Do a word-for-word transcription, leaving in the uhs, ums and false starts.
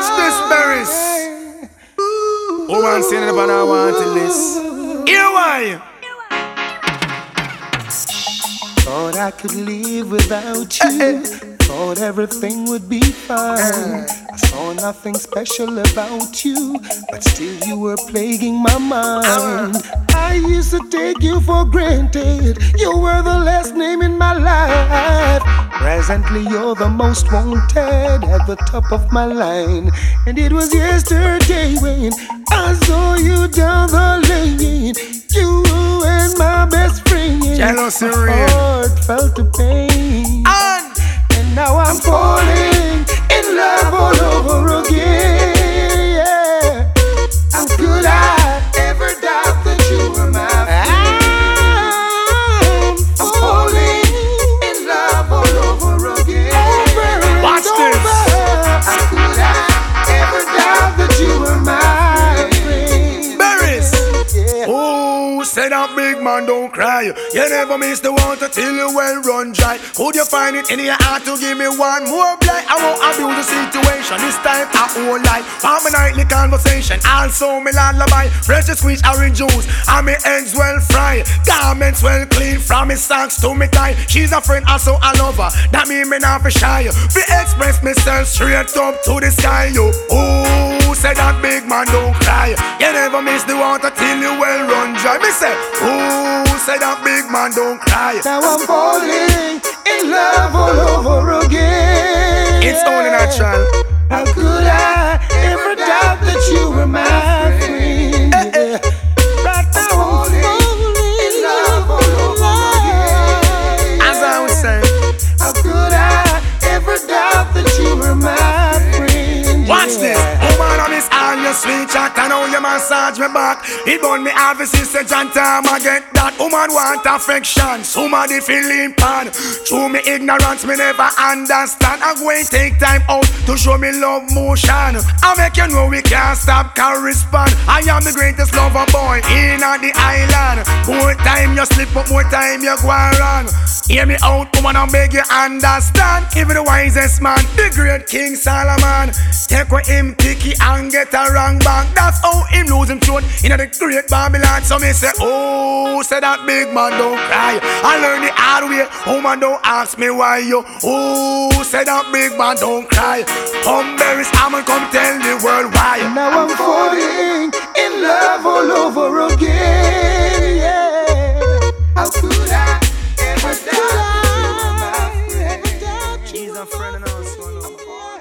Watch this, Berries. Woman saying about I wanted this. Here why? Thought I could live without you. Thought everything would be fine. I saw nothing special about you, but still you were plaguing my mind. I used to take you for granted. You were the last name in my life. Presently you're the most wanted, at the top of my line. And it was yesterday when I saw you down the lane. You and my best friend. Jealousy my real. heart felt the pain. And And now I'm falling in love all over again. Yeah. How could I ever doubt that you were my friend? I'm falling in love all over again. Over and watch over. this. How could I ever doubt that you were my friend? Berries. Yeah. Oh, say that big man don't cry. You never miss the water till you well run dry. Could you find it in your heart to give me one more blight? I won't abuse the situation. This time I won't lie. For my nightly conversation, also me lullaby. Fresh squeeze orange juice, and me eggs well fried. Garments well clean, from me socks to me tie. She's a friend, also a lover. That mean me not for shy. Fi express myself straight up to the sky. You, oh, say that big man don't cry. You never miss the water till you well run dry. Me say, oh, say that big man don't cry. Now I'm falling in love all over again. It's only natural. How could I ever doubt that you were my friend? Yeah. Right now I'm falling in love all over again. As I would say, how could I ever doubt that you were my friend? watch this. Yeah. Woman, I miss all your sweet chat. I know you massage me back. It burn me half a sister John time I get that. Woman want affection. Somebody feeling pan. Through me ignorance, me never understand. I'm going to take time out to show me love motion. I make you know we can't stop correspond. I am the greatest lover boy in on the island. More time you slip up, more time you go wrong. Hear me out, woman, I beg you understand. Even the wisest man, the great King Solomon, take what him picky and get a wrong bank. That's how him lose him throat in the great Babylon. So me say, oh, say that big man don't cry. I learn the hard way. Woman, don't ask me why you. Oh, say that big man don't cry. Come Berries, I'ma come tell the world why. Now I'm falling in love all over again. Yeah. How could I ever doubt that you were my friend? She's a friend and also.